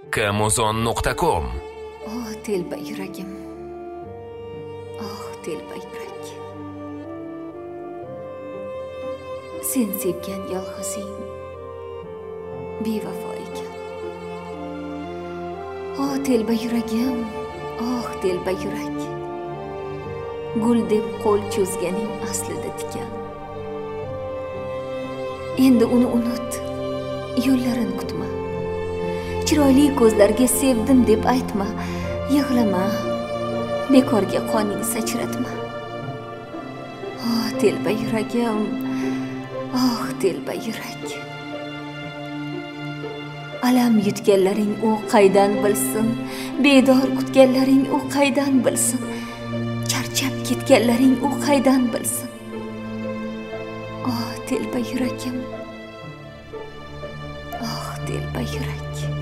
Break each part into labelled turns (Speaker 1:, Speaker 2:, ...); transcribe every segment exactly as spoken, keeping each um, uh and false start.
Speaker 1: kamuzon nuqta com.
Speaker 2: Oh telba yuragim, oh telba yurak, sen sevgan yolg'izing bevafo ekan. Oh telba yuragim, oh telba yurak, gul deb qo'l cho'zganing aslida tikan. Endi uni unut, yo'llarini kutma. Chiroyli ko'zlarga sevdim deb aytma, yig'lama, bekorga qoning sachratma. Oh telba yuragim, oh telba yurak, alam yutganlaring u qaydan bilsin, bedor kutganlaring u qaydan bilsin, charchab ketganlaring u qaydan bilsin. Oh telba yuragim, oh telba yurak.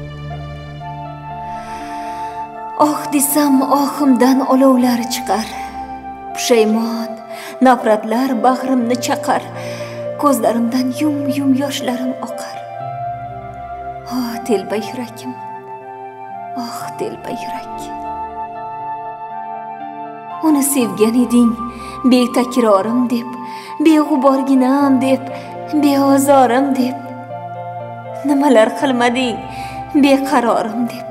Speaker 2: Oh desam ohimdan olovlar chiqar, pushaymon nafratlar bag'rimni chaqar, ko'zlarimdan yum-yum yoshlarim oqar. Oh telba yuragim, oh telba yurak. Uni sevgan eding betakrorim deb, beg'uborginam deb, beozorim deb. Nimalar qilmading beqarorim deb.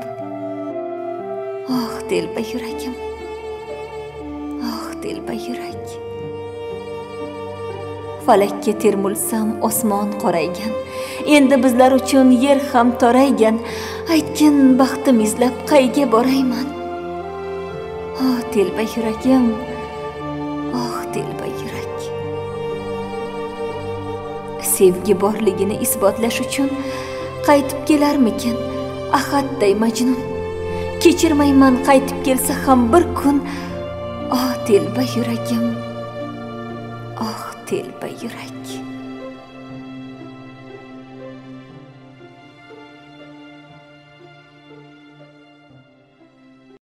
Speaker 2: Oh telba yuragim, oh telba yurak. Falakka termulsam osmon qoraygan, endi bizlar uchun yer ham toraygan. Aytgin baxtim izlab qayga borayman? Oh telba yuragim, oh telba yurak. Sevgi borligini isbotlash uchun qaytib kelarmikin ahadday majnun? Kechirmayman qaytib kelsa ham bir kun. Oh telba yuragim, oh telba yurak.